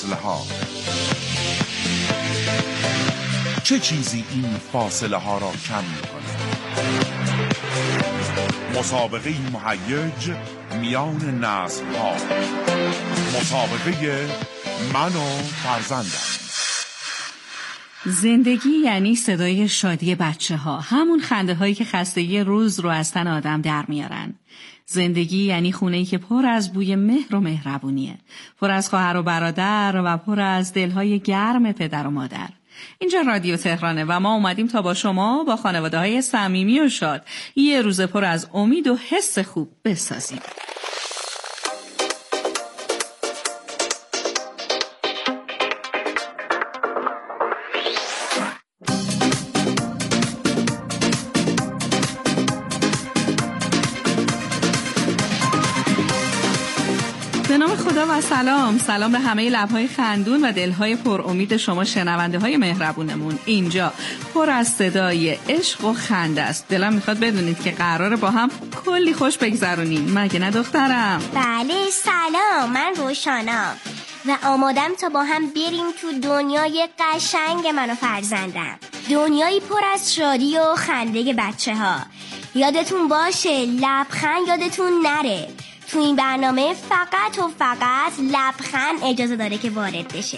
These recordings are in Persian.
ها. چه چیزی این فاصله ها را کم می‌کند؟ مسابقه مهیج میان نسل ها، مسابقه من و فرزندم. زندگی یعنی صدای شادی بچه ها، همون خنده هایی که خستگی روز رو از تن آدم در میارن. زندگی یعنی خونه‌ای که پر از بوی مهر و مهربونیه، پر از خواهر و برادر و پر از دلهای گرم پدر و مادر. اینجا رادیو تهرانه و ما اومدیم تا با شما، با خانواده‌های صمیمی و شاد، یه روز پر از امید و حس خوب بسازیم. به نام خدا و سلام به همه لب‌های خندون و دل‌های پر امید شما شنونده‌های مهربونمون. اینجا پر از صدای عشق و خنده است. دلم میخواد بدونید که قراره با هم کلی خوش بگذرونیم، مگه نه دخترم؟ بله سلام، من روشانا و آمادم تا با هم بریم تو دنیای قشنگ من و فرزندم، دنیایی پر از شادی و خنده بچه ها. یادتون باشه لبخند یادتون نره. تو این برنامه فقط و فقط لبخند اجازه داره که وارد بشه.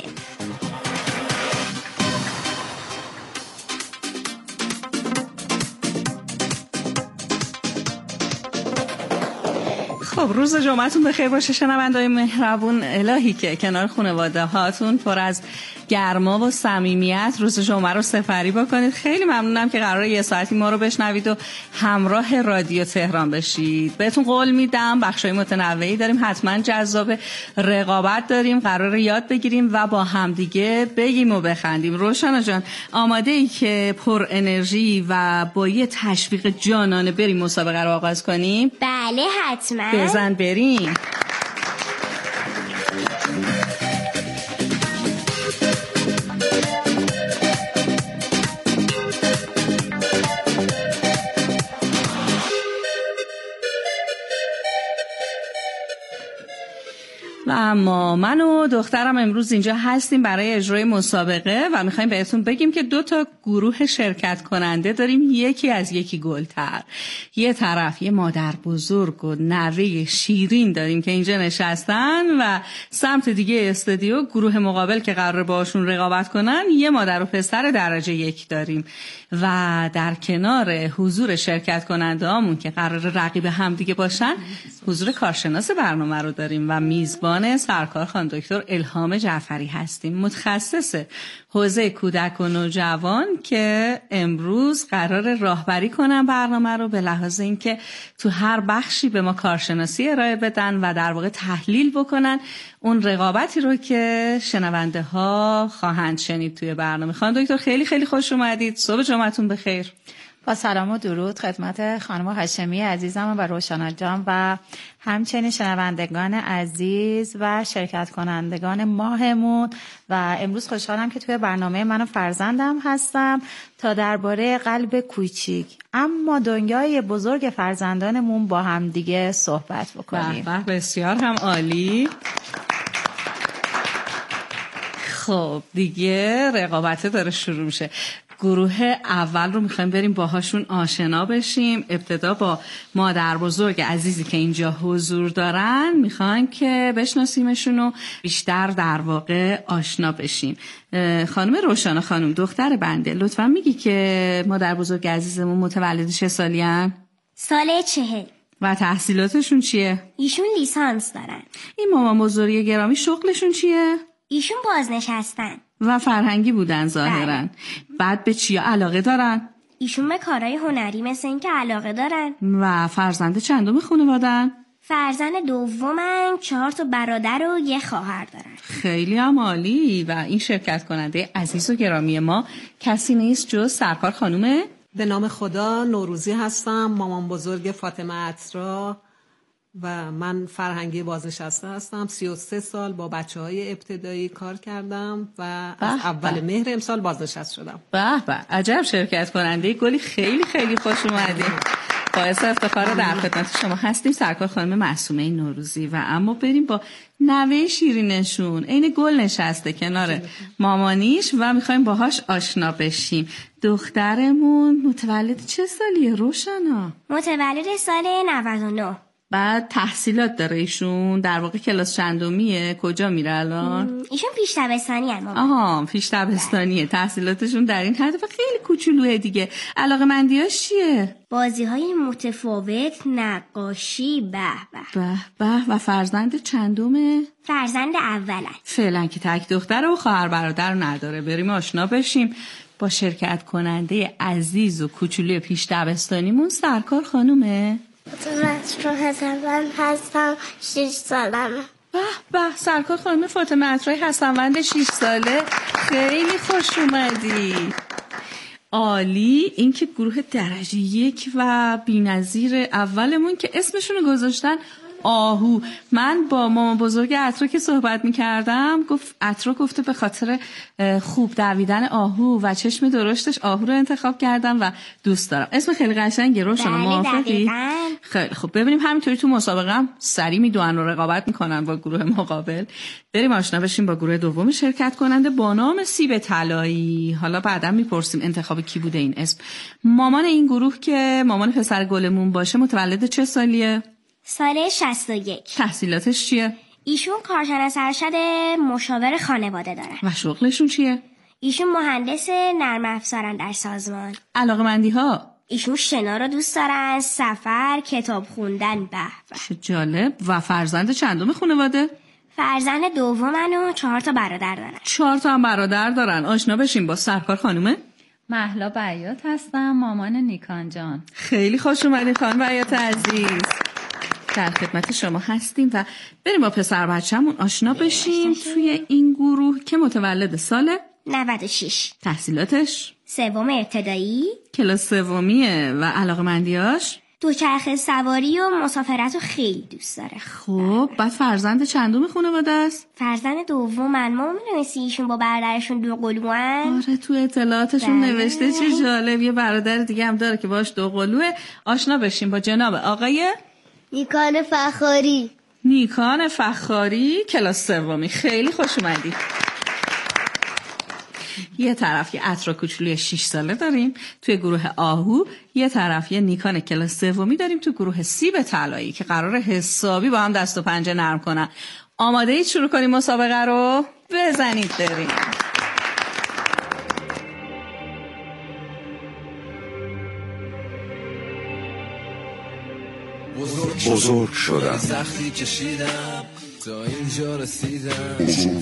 خب روز جمعتون بخیر باشه شنونده‌های مهربون. الهی که کنار خانواده هاتون پر از گرما و صمیمیت روز جمعه رو سپری بکنید. خیلی ممنونم که قراره یه ساعتی ما رو بشنوید و همراه رادیو تهران بشید. بهتون قول میدم بخشای متنوعی داریم، حتما جذاب، رقابت داریم، قراره یاد بگیریم و با همدیگه بگیم و بخندیم. روشنا جان آماده ای که پر انرژی و با یه تشویق جانانه بریم مسابقه رو آغاز کنیم؟ بله حتما. بزن بریم. و اما من و دخترم امروز اینجا هستیم برای اجرای مسابقه و میخوایم بهتون بگیم که 2 گروه شرکت کننده داریم، یکی از یکی گلتر. یه طرف یه مادر بزرگ و نوه شیرین داریم که اینجا نشستن و سمت دیگه استودیو گروه مقابل که قراره باشون رقابت کنن یه مادر و پسر درجه 1 داریم و در کنار حضور شرکت کننده هامون که قراره رقیب هم دیگه باشن حضور کارشناس برنامه رو داریم و میزبان سرکار خانم دکتر الهام جعفری هستیم، متخصص حوزه کودک و نوجوان که امروز قرار راهبری کنن برنامه رو به لحاظ اینکه تو هر بخشی به ما کارشناسی ارائه بدن و در واقع تحلیل بکنن اون رقابتی رو که شنونده ها خواهند شنید توی برنامه. خانم دکتر خیلی خیلی خوش اومدید. صبح جمعتون بخیر. با سلام و درود خدمت خانم هاشمی عزیزم و روشنا جان و همچنین شنوندگان عزیز و شرکت کنندگان ماهمون. و امروز خوشحالم که توی برنامه من و فرزندم هستم تا درباره قلب کوچیک اما دنیای بزرگ فرزندانمون با هم دیگه صحبت بکنیم. بسیار هم عالی. خب دیگه رقابت داره شروع میشه. گروه اول رو میخوایم بریم باهاشون آشنا بشیم. ابتدا با مادر بزرگ عزیزی که اینجا حضور دارن میخوایم که بشناسیمشون و بیشتر در واقع آشنا بشیم. خانم روشانا خانم دختر بنده، لطفا میگی که مادر بزرگ عزیزمون متولد چه سالی هن؟ سال 40. و تحصیلاتشون چیه؟ ایشون لیسانس دارن. این مامان بزرگ گرامی شغلشون چیه؟ ایشون بازنشستن و فرهنگی بودن ظاهرا. بعد به چیا علاقه دارن؟ ایشون به کارهای هنری مثل این که علاقه دارن. و فرزند چندم خانوادن؟ فرزند دومن، 4 برادر و 1 خواهر دارن. خیلی هم عالی. و این شرکت کننده عزیز و گرامی ما کسی نیست جز سرکار خانومه؟ به نام خدا نوروزی هستم، مامان بزرگ فاطمه عطرا و من فرهنگی بازنشسته هستم. 33 سال با بچه‌های ابتدایی کار کردم و از اول مهر امسال بازنشسته شدم. به به، عجب شرکت کننده گلی. خیلی خیلی خوش اومدید. باعث افتخار در خدمت شما هستیم سرکار خانم معصومه نوروزی. و اما بریم با نوه شیرینشون، عین گل نشسته کنار مامانیش و میخوایم باهاش آشنا بشیم. دخترمون متولد چه سالیه روشنا؟ متولد سال 99. بعد تحصیلات داره ایشون؟ در واقع کلاس چندمیه؟ کجا میره الان؟ ایشون پیش دبستانی هست. آها پیش دبستانیه. تحصیلاتشون در این حد و خیلی کوچولوه دیگه. علاقه‌مندیاش چیه؟ بازی‌های متفاوت، نقاشی، به و فرزند چندمه؟ فرزند اولن. فعلا که تک دختر و خواهر برادر نداره. بریم آشنا بشیم با شرکت کننده عزیز و کوچولوی پیش دبستانیمون. سرکار خانومه؟ فاطمه حسنوند هستم، 6 سالمه. به سرکار خانم فاطمه حسنوند 6 ساله، خیلی خوش اومدی. عالی. این که گروه درجه 1 و بی‌نظیر اولمون که اسمشونو گذاشتن آهو. من با مامان بزرگ عطرا که صحبت میکردم گفت عطرا گفته به خاطر خوب دویدن آهو و چشم درشتش آهو رو انتخاب کردم و دوست دارم. اسم خیلی قشنگه. روشنا موافقی؟ خیلی خب. ببینیم همینطوری تو مسابقه هم سری میدونن و رقابت میکنن با گروه مقابل. بریم آشنا بشیم با گروه دوم شرکت کننده با نام سیب طلایی. حالا بعدا میپرسیم انتخاب کی بوده این اسم. مامان این گروه که مامان پسر گلمون باشه متولد چه سالیه؟ سال 61. تحصیلاتش چیه؟ ایشون کارشناس ارشد مشاور خانواده دارن. و شغلشون چیه؟ ایشون مهندس نرم افزارن در سازمان. علاقه‌مندی ها؟ ایشون شنا رو دوست دارن، سفر، کتاب خوندن. به چه جالب. و فرزند چندم خانواده؟ فرزند دومن و 4 تا برادر دارن. 4 تا هم برادر دارن. آشنا بشیم با سرکار خانومه؟ مهلا بیات هستم، مامان نیکان جان. خیلی خوش اومدین خانم بیات عزیز. در خدمت شما هستیم و بریم با پسر بچه‌مون آشنا بشیم توی این گروه که متولد سال 96. تحصیلاتش؟ 3 ابتدایی. کلاس 3 و علاقه‌مندیاش؟ دوچرخه سواری و مسافرت رو خیلی دوست داره. خب بعد فرزند چندم خانواده است؟ فرزند دومن. ما می‌دونستی ایشون با برادرشون دو قلوان؟ آره تو اطلاعاتشون نوشته. چه جالب. یه برادر دیگه هم داره که باش دو قلوه. آشنا بشیم با جناب آقای نیکان فخاری. نیکان فخاری کلاس 3. خیلی خوش اومدی. یه طرف یه عطرا کوچولوی 6 ساله داریم توی گروه آهو، یه طرف یه نیکان کلاس 3 داریم توی گروه سیب طلایی که قراره حسابی با هم دست و پنجه نرم کنن. آماده اید شروع کنیم مسابقه رو؟ بزنید بریم. بزرگ شدم. سختی کشیدم تا اینجا رسیدم.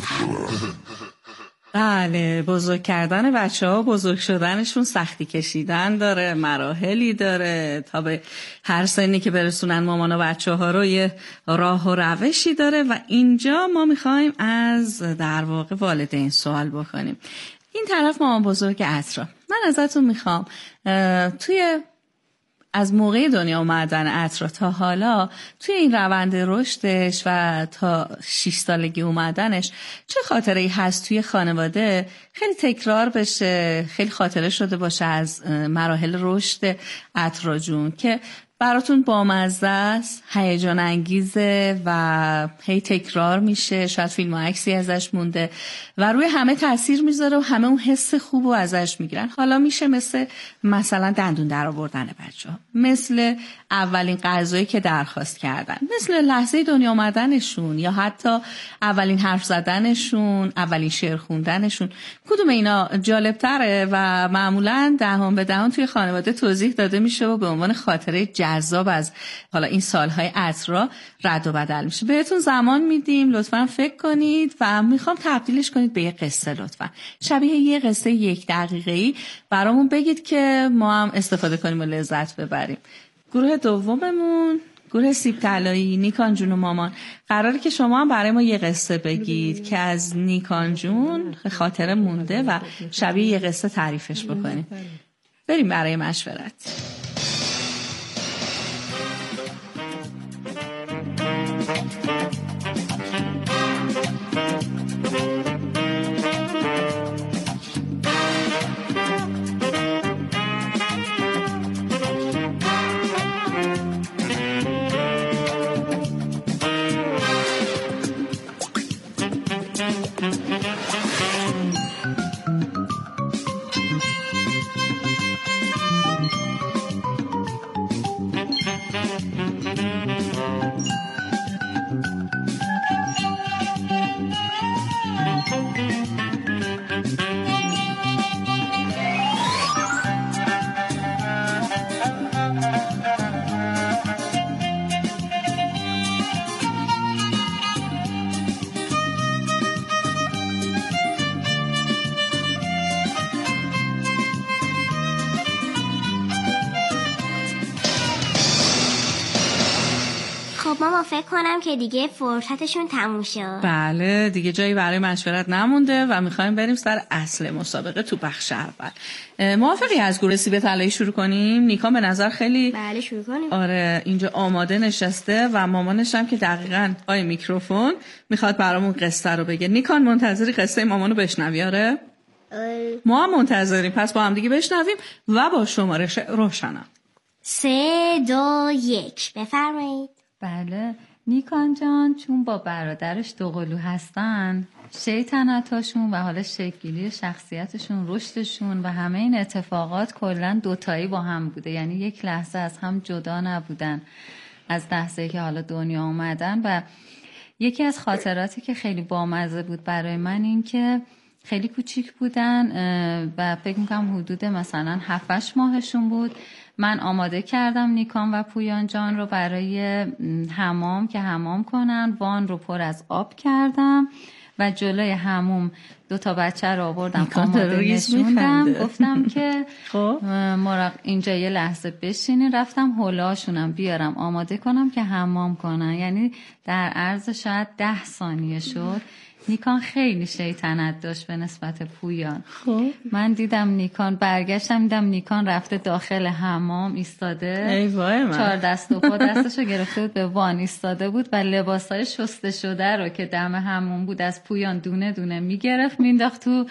بله، بزرگ کردن بچه‌ها، بزرگ شدنشون سختی کشیدن داره، مراحلی داره تا به هر سنی که برسونن مامان و بچه‌ها رو یه راه و روشی داره و اینجا ما میخوایم از در واقع والدین سوال بکنیم. این طرف مامان بزرگ عطرا، من ازتون میخوام توی از موقع دنیا اومدن عطرا تا حالا توی این روند رشدش و تا 6 سالگی اومدنش چه خاطره‌ای هست توی خانواده خیلی تکرار بشه، خیلی خاطره شده باشه از مراحل رشد عطرا جون که براتون بامزه است، هیجان انگیزه و هی تکرار میشه، شاید فیلم و عکسی ازش مونده و روی همه تاثیر میذاره و همه اون حس خوبو ازش میگیرن. حالا میشه مثلا دندون در آوردن بچه‌ها، مثل اولین غذایی که درخواست کردن، مثل لحظه دنیا آمدنشون یا حتی اولین حرف زدنشون، اولین شعر خوندنشون. کدوم اینا جالب‌تره و معمولاً دهان به دهان توی خانواده توضیح داده میشه و به عنوان خاطره جذاب از حالا این سالهای عطرا رد و بدل میشه. بهتون زمان میدیم، لطفاً فکر کنید و میخوام تبدیلش کنید به یه قصه. لطفاً شبیه یه قصه 1 دقیقه‌ای برامون بگید که ما هم استفاده کنیم و لذت ببریم. گروه دوممون گروه سیب طلایی، نیکان جون و مامان، قراره که شما هم برای ما یه قصه بگید که از نیکان جون خاطره مونده و شبیه یه قصه تعریفش بکنیم. بریم برای مشورت. ماما فکر کنم که دیگه فرصتشون تموم شد. بله دیگه جایی برای مشورت نمونده و میخوایم بریم سر اصل مسابقه تو بخش اول. موافقی از گروه سیب طلایی شروع کنیم؟ نیکان به نظر خیلی بله شروع کنیم. آره اینجا آماده نشسته و مامانش هم که دقیقاً پای میکروفون میخواد برامون قصه رو بگه. نیکان منتظری قصه مامانو بشنوی؟ آره ما هم منتظریم، پس با هم دیگه بشنویم و با شمارش روشنم. 3 2 1 بفرمایید. بله نیکان جان چون با برادرش دوقلو هستن، شیطنتاشون و حالا شکلی شخصیتشون، رشدشون و همه این اتفاقات کلن دوتایی با هم بوده، یعنی یک لحظه از هم جدا نبودن از لحظه‌ای که حالا دنیا اومدن. و یکی از خاطراتی که خیلی بامزه بود برای من این که خیلی کوچیک بودن و فکر میکنم حدود مثلا 7-8 ماهشون بود. من آماده کردم نیکان و پویان جان رو برای حمام که حمام کنن. وان رو پر از آب کردم و جلوی حموم 2 بچه رو آوردم آماده نشوندم. گفتم که اینجا یه لحظه بشینین. رفتم حولاشونم بیارم آماده کنم که حمام کنن. یعنی در عرض شاید 10 ثانیه شد. نیکان خیلی شیطنت داشت به نسبت پویان. من دیدم نیکان برگشتم دیدم نیکان رفته داخل حمام ایستاده. ای وای من. 4 دست و پا دستشو گرفته بود به وان ایستاده بود و لباسای شسته شده رو که دم حمام بود از پویان دونه دونه میگرفت مینداخت تو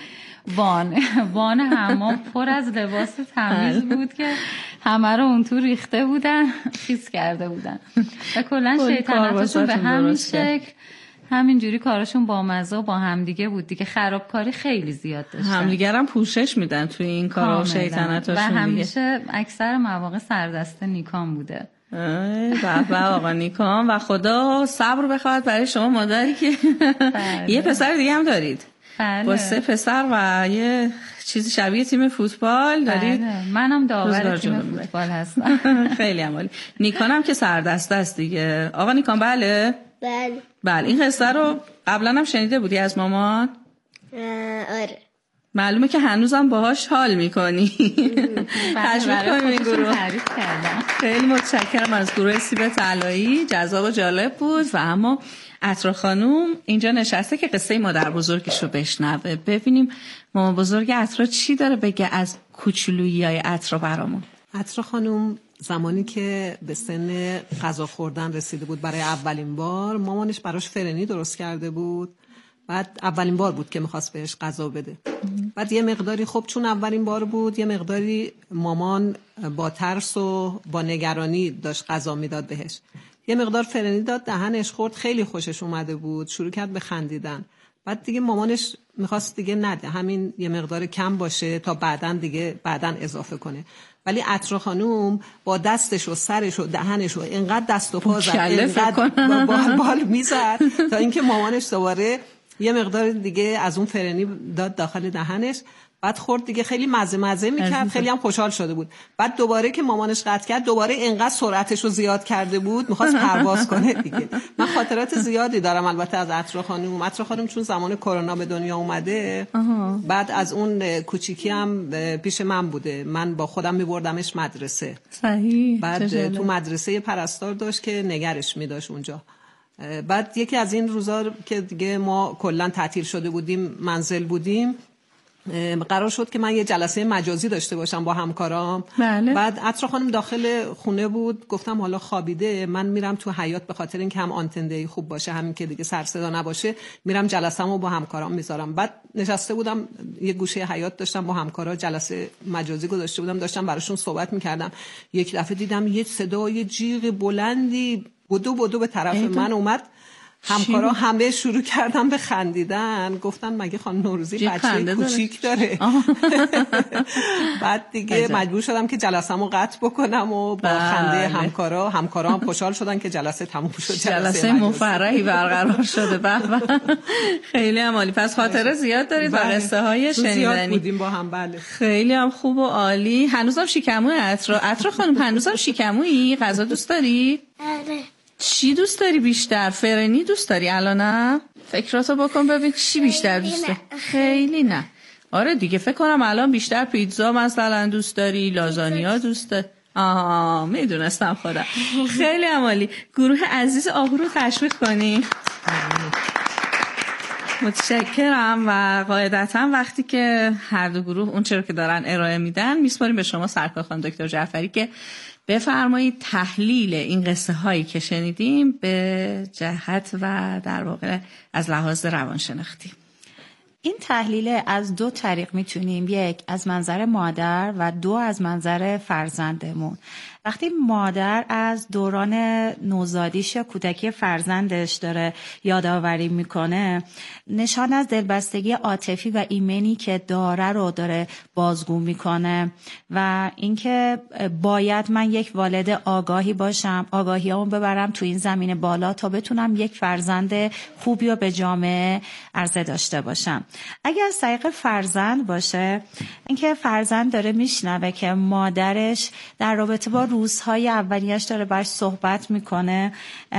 وان حمام پر از لباس تمیز بود که همه رو اون تو ریخته بودن خیس کرده بودن و کلا شیطنتشون به همین شکل همینجوری کارشون با مزه و با همدیگه بود دیگه. خرابکاری خیلی زیاد داشتن، همدیگه هم پوشش میدن توی این کارا و شیطنتاشون و دیگه. همیشه اکثر مواقع سردسته نیکان بوده. بابا آقا نیکان و خدا صبر بخواد برای شما مادری که یه پسر دیگه هم دارید. با 3 پسر و یه چیزی شبیه تیم فوتبال دارید. منم داور تیم فوتبال هستم. خیلی عالی. نیکان هم که سردسته است دیگه. آقا نیکان بله؟ بله این قصه رو قبلا هم شنیده بودی از مامان؟ آره. معلومه که هنوزم باهاش حال میکنی. تشویق کنیم این گروه. خیلی متشکرم از گروه سیب طلایی، جذاب و جالب بود. و اما عطرا خانوم اینجا نشسته که قصه مادر بزرگش رو بشنوه. ببینیم مامان بزرگ عطرا چی داره بگه از کوچولویی‌های عطرا برامون. عطرا خانوم زمانی که به سن غذا خوردن رسیده بود برای اولین بار، مامانش براش فرنی درست کرده بود. بعد اولین بار بود که میخواست بهش غذا بده. بعد یه مقداری خب چون اولین بار بود یه مقداری مامان با ترس و با نگرانی داشت غذا میداد بهش. یه مقدار فرنی داد دهنش خورد، خیلی خوشش اومده بود، شروع کرد به خندیدن. بعد دیگه مامانش میخواست دیگه نده، همین یه مقدار کم باشه تا بعدن اضافه کنه. ولی عطرا خانوم با دستش و سرش و دهنش و اینقدر دست و پا زد، اینقدر بال میزد تا اینکه مامانش دوباره یه مقدار دیگه از اون فرنی داد داخل دهنش. بعد خورد دیگه، خیلی مزه میکرد، خیلی هم خوشحال شده بود. بعد دوباره که مامانش قطع کرد دوباره اینقدر سرعتش رو زیاد کرده بود میخواست پرواز کنه دیگه. من خاطرات زیادی دارم البته از عطرا خانوم. عطرا خانوم چون زمان کرونا به دنیا اومده، بعد از اون کوچیکی هم پیش من بوده، من با خودم میبردمش مدرسه. صحیح. بعد تو مدرسه پرستار داشت که نگرش میداشت اونجا. بعد یکی از این روزا که دیگه ما کلا تعطیل شده بودیم، منزل بودیم، قرار شد که من یه جلسه مجازی داشته باشم با همکارام. بله. بعد عطرا خانم داخل خونه بود، گفتم حالا خوابیده، من میرم تو حیاط به خاطر اینکه هم آنتندهی خوب باشه همین که دیگه سر صدا نباشه، میرم جلسه‌مو با همکارام میذارم. بعد نشسته بودم یه گوشه حیاط داشتم با همکارا جلسه مجازی گذاشته بودم، داشتم براشون صحبت میکردم. یک دفعه دیدم یه صدای جیغ بلندی بدو به طرف من اومد. همکارا همه شروع کردن به خندیدن. گفتن مگه خانم نوروزی بچه کوچیک داره؟ بعد دیگه مجبور شدم که جلسه‌مو قطع بکنم و با خنده همکارا هم خوشحال شدن که جلسه تموم شد. جلسه مفرحی برقرار شده. خیلی هم عالی. پس خاطره زیاد دارید و قصه های شنیدنی بودیم با هم. بله خیلی هم خوب و عالی. هنوزم شیکموی عطرا خانم، هنوزم شیکمویی؟ غذا دوست داری؟ آره. چی دوست داری بیشتر؟ فرنی دوست داری الانم؟ فکراتو بکن ببین چی بیشتر دوست داری؟ خیلی نه. آره دیگه فکر کنم الان بیشتر پیتزا مثلا دوست داری، لازانیا دوست داری. میدونستم خودم. خیلی عالی. گروه عزیز آهو رو تشویق کنی. متشکرم. و قاعدتا وقتی که هر دو گروه اون چرا که دارن ارائه میدن میسپاریم به شما سرکار خانم دکتر جعفری که بفرمایید تحلیل این قصه هایی که شنیدیم به جهت و در واقع از لحاظ روانشناختی. این تحلیل از 2 طریق میتونیم، یک از منظر مادر و 2 از منظر فرزندمون. وقتی مادر از دوران نوزادیش یا کودکی فرزندش داره یادآوری میکنه، نشان از دلبستگی عاطفی و ایمنی که داره رو داره بازگو میکنه و اینکه باید من یک والد آگاهی باشم، آگاهیامو ببرم تو این زمینه بالا تا بتونم یک فرزند خوبی رو به جامعه عرضه داشته باشم. اگر از طریق فرزند باشه، اینکه فرزند داره میشنوه که مادرش در رابطه با روزهای اولیش داره باش صحبت میکنه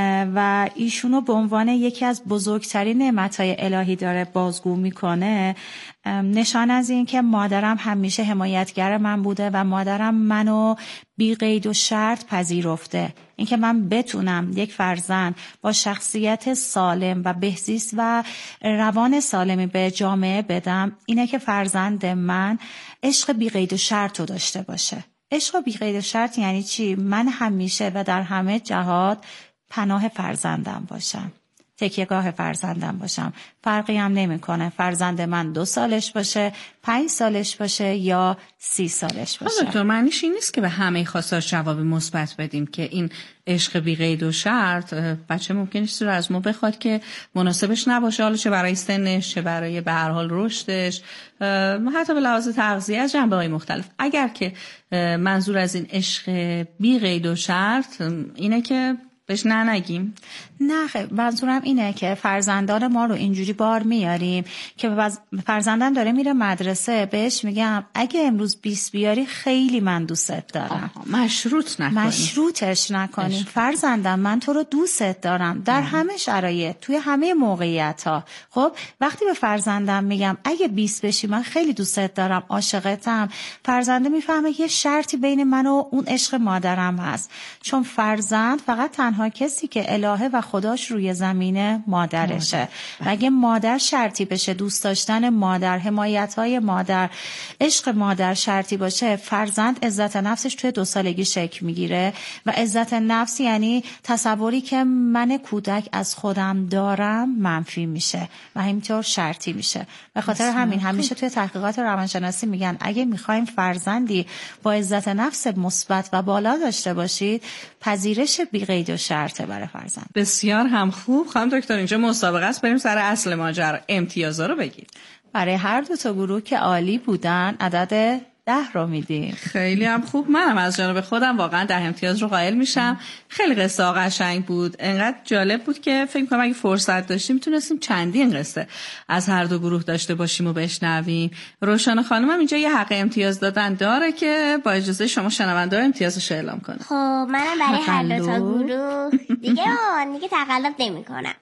و ایشونو به عنوان یکی از بزرگترین نعمتهای الهی داره بازگو میکنه، نشان از این که مادرم همیشه حمایتگر من بوده و مادرم منو بی قید و شرط پذیرفته. اینکه من بتونم یک فرزند با شخصیت سالم و بهزیست و روان سالمی به جامعه بدم، اینه که فرزند من عشق بی قید و شرط رو داشته باشه. عشق بی قید و شرط یعنی چی؟ من همیشه و در همه جهات پناه فرزندم باشم، تکیهگاه فرزندم باشم. فرقی هم نمیکنه فرزند من 2 سالش باشه، 5 سالش باشه یا 30 سالش باشه. دکتر معنیش این نیست که به همه خواستاش جواب مثبت بدیم که این عشق بی قید و شرط بچه ممکنه نیست رو از ما بخواد که مناسبش نباشه، حالا چه برای سنش چه برای به هر حال رشدش، حتی به لحاظ تغذیه از جنبه‌های مختلف. اگر که منظور از این عشق بی قید و شرط اینه که بهش نگیم. نه منظورم اینه که فرزندان ما رو اینجوری بار میاریم که فرزندم داره میره مدرسه، بهش میگم اگه امروز 20 بیاری خیلی من دوستت دارم. مشروط نکنیم. مشروطش نکنیم. فرزندم من تو رو دوستت دارم در همه شرایط، توی همه موقعیت ها. خب وقتی به فرزندم میگم اگه 20 بشی من خیلی دوستت دارم، عاشقتم، فرزنده میفهمه یه شرطی بین من و اون عشق مادرم هست. چون فرزند فقط تنها کسی که الهه و خداش روی زمینه مادرشه. و اگه مادر شرطی بشه، دوست داشتن مادر، حمایت‌های مادر، عشق مادر شرطی باشه، فرزند عزت نفسش توی 2 سالگی شکل میگیره. و عزت نفس یعنی تصوری که من کودک از خودم دارم منفی میشه و همینطور شرطی میشه. به خاطر همین همیشه توی تحقیقات روانشناسی میگن اگه میخوایم فرزندی با عزت نفس مثبت و بالا داشته باشید، پذیرش بی قید و شرطه برای فرزند. بسیار هم خوب. خانم دکتر اینجا مسابقه است، بریم سر اصل ماجرا. امتیازا رو بگید. برای هر 2 تا گروه که عالی بودن عدد 10 رو میدیم. خیلی هم خوب. منم از جانب خودم واقعا 10 امتیاز رو قائل میشم. خیلی قصه قشنگ بود، انقدر جالب بود که فکر کنم اگه فرصت داشتیم میتونستیم چندین قصه از هر 2 گروه داشته باشیم و بشنویم. روشان خانم هم اینجا یه حق امتیاز دادن داره که با اجازه شما شنونده امتیازش اعلام کنه. خب منم برای هر 2 تا گروه دیگه تقلب نمی‌کنم.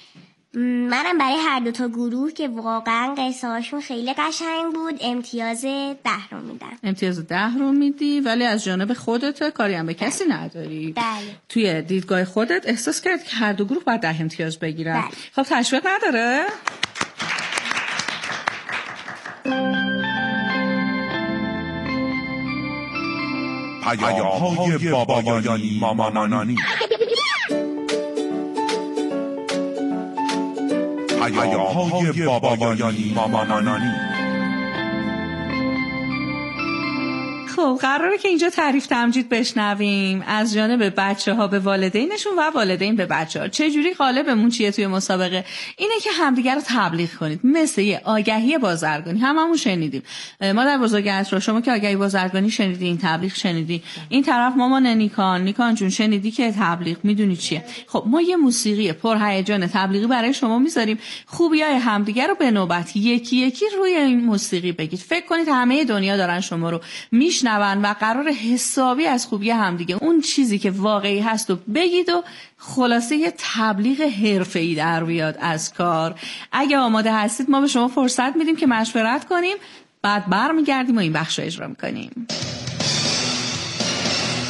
منم برای هر 2 تا گروه که واقعا قصه هاشون خیلی قشنگ بود امتیاز 10 رو میدم. امتیاز 10 رو میدی، ولی از جانب خودت کاری هم به کسی نداری. بله. توی دیدگاه خودت احساس کرد که هر 2 گروه باید 10 امتیاز بگیرن. بله. خب تشویق نداره؟ پیام‌های بابایانی مامانانی. پیام‌های بابایانی مامانانی. خب قراره که اینجا تعریف تمجید بشنویم از جانب بچه‌ها به والدینشون و والدین به بچه‌ها. چه جوری قالبمون چیه توی مسابقه؟ اینه که همدیگه رو تبلیغ کنید، مثل یه آگهی بازرگانی. هممون شنیدیم مادر بزرگت رو، شما که آگهی بازرگانی شنیدی، این تبلیغ شنیدی، این طرف مامان نیکان جون شنیدی که تبلیغ میدونی چیه. خب ما یه موسیقی پرهیجان تبلیغی برای شما میذاریم، خوبیای همدیگه رو به نوبت یکی یکی روی این موسیقی بگید. فکر کنید همه دنیا دارن شما رو میشنون و قرار حسابی از خوبی همدیگه اون چیزی که واقعی هست و بگید و خلاصه یه تبلیغ حرفه‌ای در بیاد از کار. اگه آماده هستید ما به شما فرصت میدیم که مشورت کنیم، بعد برمیگردیم و این بخش رو اجرا میکنیم.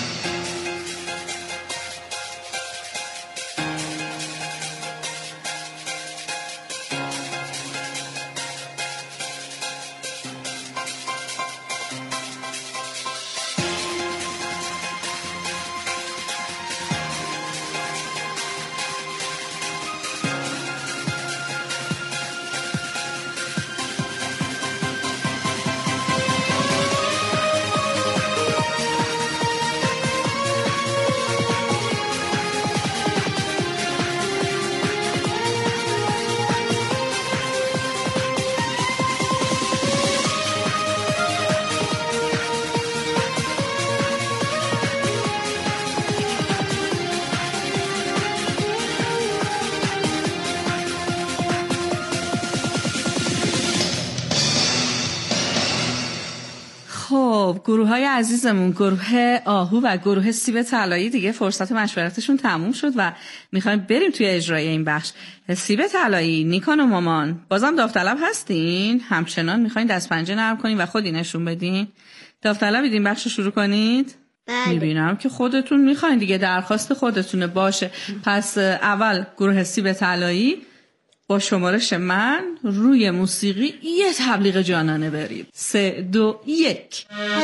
خب گروه های عزیزمون، گروه آهو و گروه سیب طلایی دیگه فرصت مشورتشون تموم شد و میخوایم بریم توی اجرای این بخش. سیب طلایی، نیکان و مامان بازم داوطلب هستین؟ همچنان میخواین دست پنجه نرم کنین و خودی نشون بدین؟ داوطلبید این بخش رو شروع کنید؟ بله. میبینم که خودتون میخواین دیگه، درخواست خودتونه. باشه، پس اول گروه سیب طلایی با شمارش من روی موسیقی یه تبلیغ جانانه برید. 3 2 1.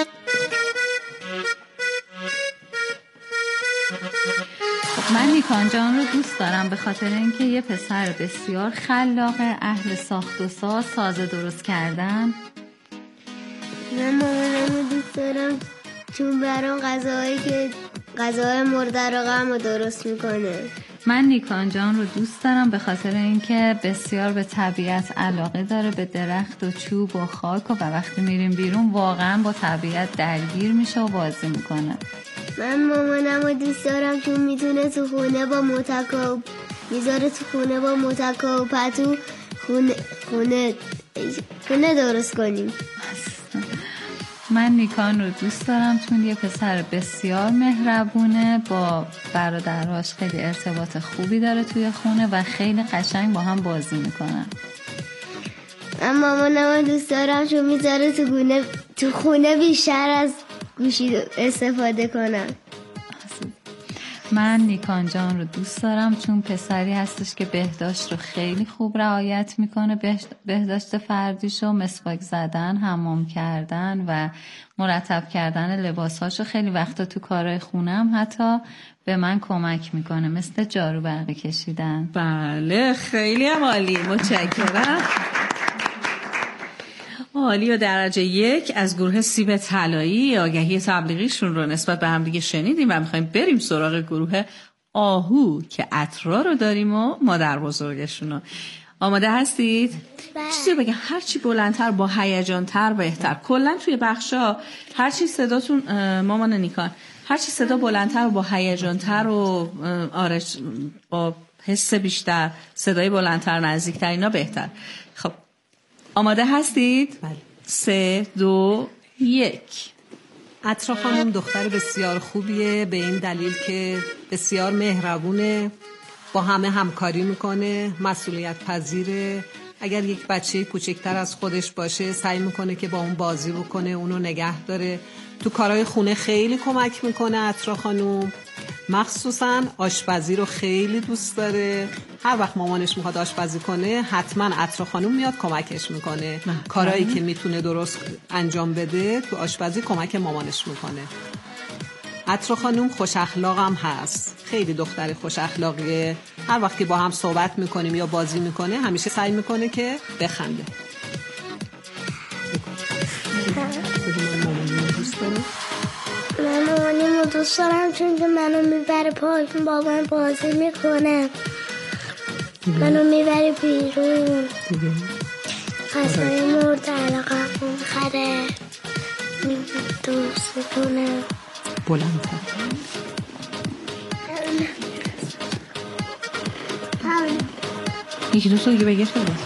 من نیکان جان رو دوست دارم به خاطر اینکه یه پسر بسیار خلاق، اهل ساخت و ساز، ساز درست کردن. من مامانم رو دوست دارم چون برام غذاهای مرده رو غم درست میکنه. من نیکان جان رو دوست دارم به خاطر اینکه بسیار به طبیعت علاقه داره، به درخت و چوب و خاک و وقتی میریم بیرون واقعا با طبیعت درگیر میشه و بازی میکنه. من مامانم رو دوست دارم چون میتونه تو خونه با متکا میذاره تو خونه با متکا و پتو خونه درست کنیم. من نیکان رو دوست دارم چون یه پسر بسیار مهربونه، با برادرهاش خیلی ارتباط خوبی داره توی خونه و خیلی قشنگ با هم بازی میکنن. من مامانم رو دوست دارم چون میذاره تو خونه بیشتر از گوشی استفاده کنم. من نیکان جان رو دوست دارم چون پسری هستش که بهداشت رو خیلی خوب رعایت میکنه، بهداشت فردیشو، مسواک زدن، حمام کردن و مرتب کردن لباساشو. خیلی وقتا تو کارهای خونم حتی به من کمک میکنه، مثل جارو برقی کشیدن. بله، خیلی هم عالی، متشکرم. عالی. و درجه 1 از گروه سیب طلایی آگهی تبلیغیشون رو نسبت به هم دیگه شنیدیم و میخوایم بریم سراغ گروه آهو که عطرا رو داریم و مادر بزرگشون رو. آماده هستید؟ چیزی بگم، هرچی بلندتر با هیجانتر بهتر. کلا توی بخشا هرچی صداتون مامان نیکان، هرچی صدا بلندتر و با هیجانتر و با حس بیشتر، صدای بلندتر، نزدیکتر، اینا بهتر. خب آماده هستید؟ بله. 3 2 1. عطرا خانم دختر بسیار خوبیه، به این دلیل که بسیار مهربونه، با همه همکاری میکنه، مسئولیت پذیره. اگر یک بچه کوچکتر از خودش باشه سعی میکنه که با اون بازی بکنه، اونو نگه داره. تو کارهای خونه خیلی کمک میکنه عطرا خانم، مخصوصا آشپزی رو خیلی دوست داره. هر وقت مامانش میخواد آشپزی کنه حتما عطرا خانم میاد کمکش میکنه. کارهایی که میتونه درست انجام بده تو آشپزی کمک مامانش میکنه. عطرا خانم خوش اخلاق هم هست، خیلی دختر خوش اخلاقیه. هر وقت که با هم صحبت میکنیم یا بازی میکنه همیشه سعی میکنه که بخنده. من مامانیمو دوست دارم چون که منو میبره پارک، با من بازی میکنه، منو میبره بیرون، غذای مورد علاقه میخره، دوست میکنه. بلندتر. یکی دوست رو دیگه بگه شده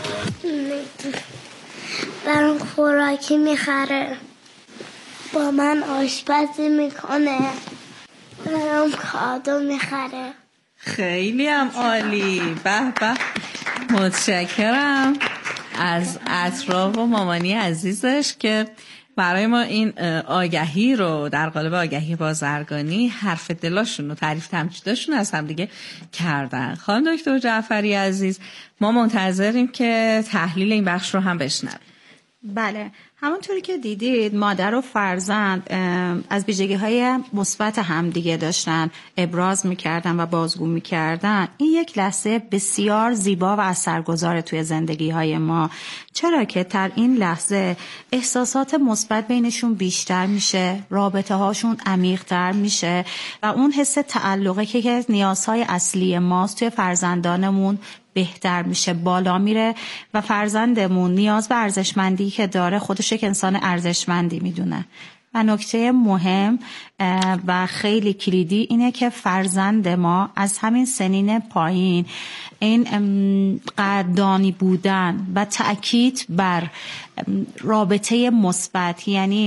برام خوراکی میخره، با من آشپزی میکنه، برام کادو میخره. خیلی هم عالی. به به، متشکرم از عطرا و مامانی عزیزش که برای ما این آگهی رو در قالب آگهی بازرگانی حرف دلاشون و تعریف تمجیداشون از هم دیگه کردن. خانم دکتر جعفری عزیز، ما منتظریم که تحلیل این بخش رو هم بشنویم. بله، همونطوری که دیدید مادر و فرزند از ویژگی‌های مثبت همدیگه داشتن ابراز می‌کردن و بازگو می‌کردن. این یک لحظه بسیار زیبا و اثرگذار توی زندگی‌های ما، چرا که در این لحظه احساسات مثبت بینشون بیشتر میشه، رابطه‌هاشون عمیق‌تر میشه و اون حس تعلقی که نیازهای اصلی ماست توی فرزندانمون بهتر میشه، بالا میره و فرزندمون نیاز به ارزشمندی که داره خودش یک انسان ارزشمندی میدونه. و نکته مهم و خیلی کلیدی اینه که فرزند ما از همین سنین پایین این قدردانی بودن و تأکید بر رابطه مثبت، یعنی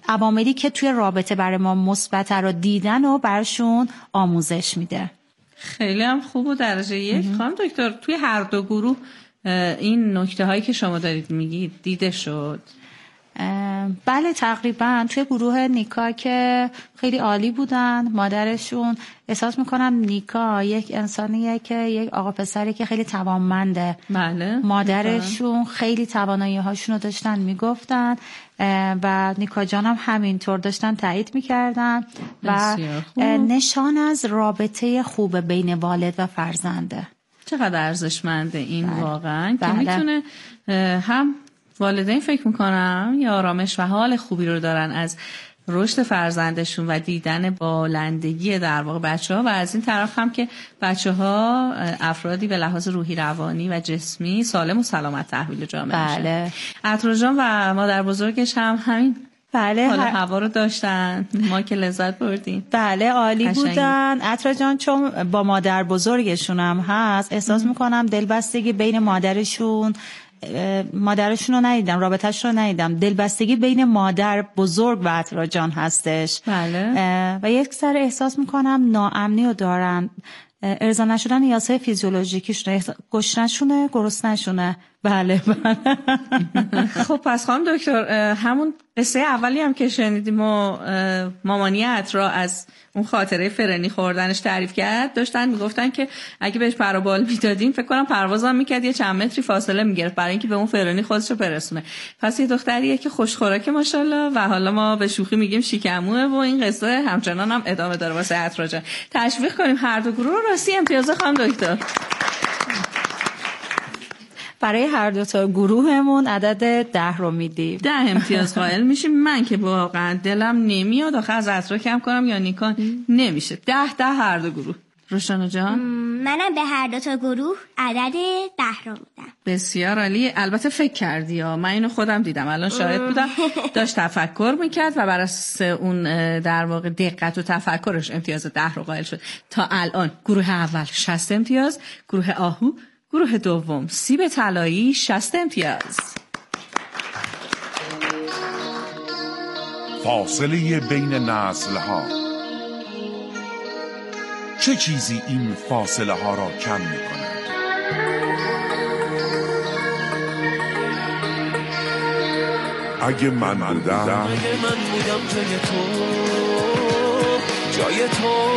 عواملی که توی رابطه برای ما مثبت رو دیدن و برشون آموزش میده. خیلی هم خوب و درجه 1. خانم دکتر توی هر دو گروه این نکته هایی که شما دارید میگید دیده شد؟ بله تقریبا. توی گروه نیکا که خیلی عالی بودن، مادرشون احساس میکنم نیکا یک انسانیه که یک آقا پسری که خیلی توانمنده. بله. مادرشون خیلی توانایی هاشون رو داشتن میگفتن و نیکا جان هم همینطور داشتن تایید میکردن و نشان از رابطه خوب بین والد و فرزنده. چقدر ارزشمنده این واقعا بله. که میتونه هم والدین فکر میکنم یه آرامش و حال خوبی رو دارن از رشد فرزندشون و دیدن بالندگی در واقع بچه‌ها و از این طرف هم که بچه‌ها افرادی به لحاظ روحی روانی و جسمی سالم و سلامت تحویل جامعه میشن. بله. عطرا جان و مادر بزرگش هم همین بله حالا هوا رو داشتن، ما که لذت بردیم. بله عالی بودن. عطرا جان چون با مادر بزرگشون هم هست احساس میکنم دلبستگی بین مادرشون رو ندیدم، رابطه‌اش رو ندیدم، دلبستگی بین مادر بزرگ و عطرا جان هستش. بله. و یک سر احساس میکنم ناامنی رو دارن، ارضا نشدن نیازهای فیزیولوژیکیشونه، گشنشونه گرسنشونه. بله بله. خب پس خانم دکتر همون قصه اولی هم که شنیدیم و مامانی عطرا از اون خاطره فرنی خوردنش تعریف کرد، داشتن میگفتن که اگه بهش پروبال میدادیم فکر کنم پروازم میکرد یه چند متری فاصله میگرفت برای اینکه به اون فرنی خودش رو برسونه. پس یه دختریه که خوشخوراکه ماشاءالله و حالا ما به شوخی میگیم شیکموه و این قصه همچنان هم ادامه داره واسه عطرا جان. تشویق کنیم هر دو گروه رو. راستی امتیاز خانم دکتر برای هر دو تا گروهمون عدد 10 رو میدیم. 10 امتیاز قائل میشیم. من که واقعا دلم نمیاد آخه از عطرا کم کنم یا نیکان نمیشه. 10 هر دو گروه. روشانا جان؟ منم به هر دو تا گروه عدد 10 رو میدم. بسیار عالی. البته فکر کردی ها، من اینو خودم دیدم، الان شاهد بودم، داشت تفکر میکرد و بر اساس اون در واقع دقت و تفکرش امتیاز 10 رو قائل شد. تا الان گروه اول 60 امتیاز، گروه آهو، گروه دوم سیب طلایی 60 امتیاز. فاصله بین نسل‌ها. چه چیزی این فاصله ها را کم می‌کند؟ اگه من بودم جای تو.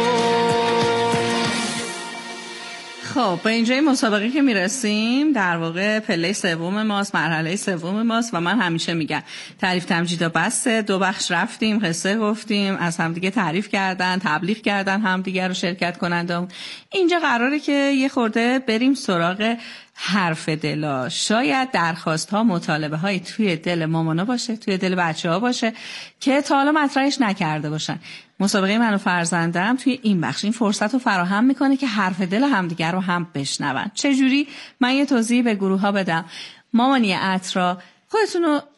خب به اینجای مسابقه که میرسیم در واقع پله سوم ماست، مرحله سوم ماست و من همیشه میگم تعریف تمجیدا بسه. 2 بخش رفتیم، قصه گفتیم، از همدیگه تعریف کردن، تبلیغ کردن همدیگه رو شرکت کنندم. اینجا قراره که یه خورده بریم سراغ حرف دلا. شاید درخواست ها، مطالبه های توی دل مامانا باشه، توی دل بچه ها باشه که تا حالا مطرحش نکرده باشن. مسابقه من و فرزندم توی این بخش این فرصت رو فراهم میکنه که حرف دل همدیگر رو هم بشنون. چجوری؟ من یه توضیح به گروه ها بدم. مامانی عطرا، خودتون رو